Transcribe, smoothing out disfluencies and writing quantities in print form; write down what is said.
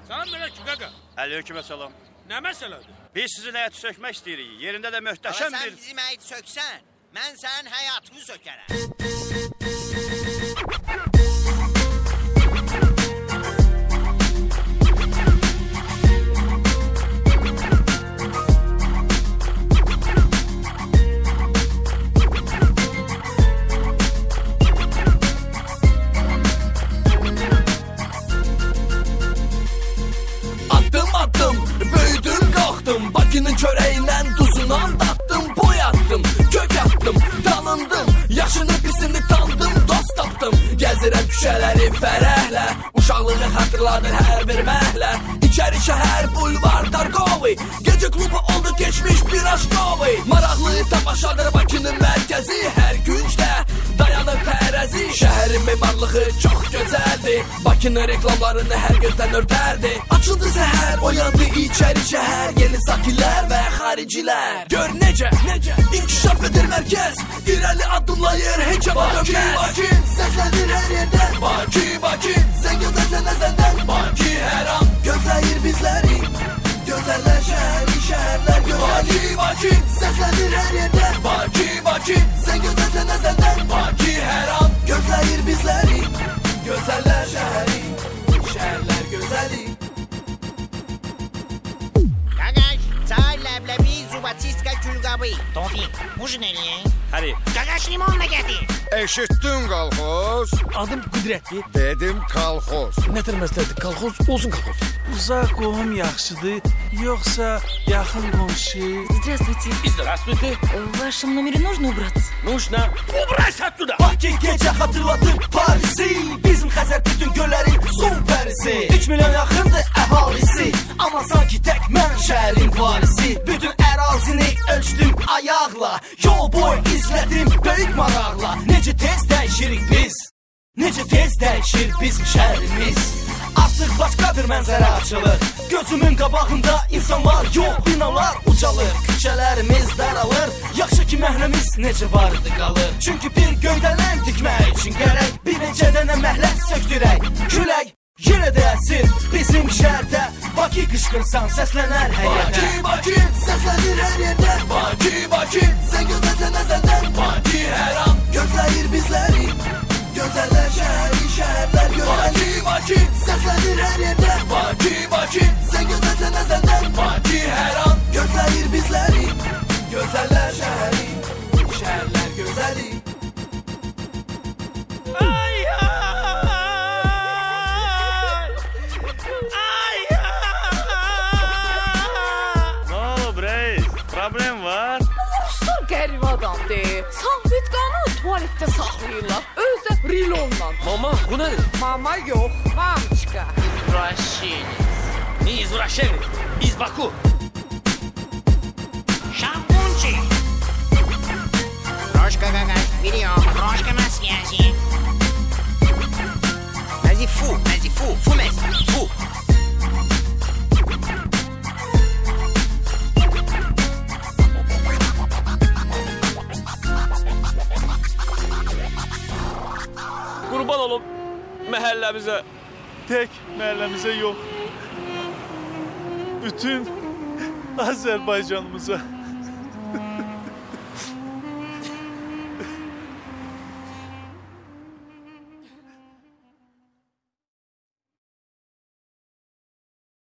Salam əleykum qaqa. Əleykum əssalam. Nə məsələdir? Biz sizin həyatı sökmək istəyirik. Yerində də möhtəşəm Sən bir... bizim həyatı söksən, mən sənin həyatını sökərəm. Bakının çöreğinden duzundan dattım, boyattım, kök attım, tanındım, yaşını pisini tanıdım, dost tapdım. Gəzirəm küçələri fərəhlə, uşaqlığı xatırladır hər bir məhlə. İçəri şəhər bulvar Targovi, gecə klubu oldu geçmiş bir aşkovi. Maraqlı tamaşadır Bakının mərkəzi, hər güncdə dayanır tərəzi. Şəhərin memarlığı çox gözəldir, Bakının reklamlarını hər gözdən örtərdi. Açıldı səhər, oyandı içəri şəhər, yeni sakinlər və xaricilər. Gör necə inkişaf edir mərkəz, irəli addımlayır heycaba dönməz. Bakı, səslənir hər yerdən, Bakı, sən gözəlsən əzəldən, Bakı hər an gözləyir bizləri, gözəllər şəhəri, şəhərlər gözəli. Bakı, səslənir hər yerdən, Bakı, sən gözəlsən əzəldən, Bakı hər an gözləyir bizləri, gözəllər şəhəri, şəhərlər gözəli. Qaqaş, çay, ləbləbi, zubatiska, külqabı. Tofiq, bu nereye? Hadi. Qaqaş, limon da gətir. Eşitdin kalxoz? Adım Qüdrətli. Dedim kalxoz. Nətər məsləhətdir? Kolxoz olsun kolxoz. Uzaq qohum yaxşıdır, yoxsa yaxın qonşu? Здравствуйте. Здравствуйте. В вашем номере нужно убраться? Нужно. Убрайся отсюда. Bakı gecə xatırladır Parisi, bizim Xəzər bütün göllərin son pərisi. 3 milyon yaxındır əhalisi, amma sanki tək mən şəhərin varisi. Bütün ərazini ölçdüm ayaqla, yol boy izlədim böyük maraqla. Necə tez dəyişirik biz, necə tez dəyişir bizim şəhərimiz. Artıq başqa bir mənzərə açılır, gözümün qabağında insanlar yox, binalar ucalır, küçələrimiz daralır. Yaxşı ki məhrəmiz necə vardı qalır, çünki bir göydələn tikmək üçün gərək bir neçə dənə məhləz söktürək. Külək yenə də əsir bizim şəhərdə, Bakı qışqırsan səslənər hər yerdə. Bakı, səslənir hər yerdə, Bakı, sən gözəlsən əzəldən, Bakı hər an gözləyir bizləri, gözəllər şəhəri, şəhərlər gözəli. Bakı, səslənir hər yerdə, Bakı, sən gözəlsən əzəldən, Bakı hər an gözləyir bizləri, gözəllər şəhəri, şəhərlər gözəli. Problem var. Ruslar qəribə adamdır. Salfetkanı tualetdə saxlayırlar. Özdə rilonla. Mama, bu nədir? Mama yox, mamçka. İzraşeniz. Ne izraşeniz? Biz Baku. Şampunçi. Рожка, qaqaş, biliyorum. Рожка на связи. Vas-y, fou, mec, fou. Qurban olum məhəlləmizə, tək məhəlləmizə yox, bütün Azərbaycanımıza.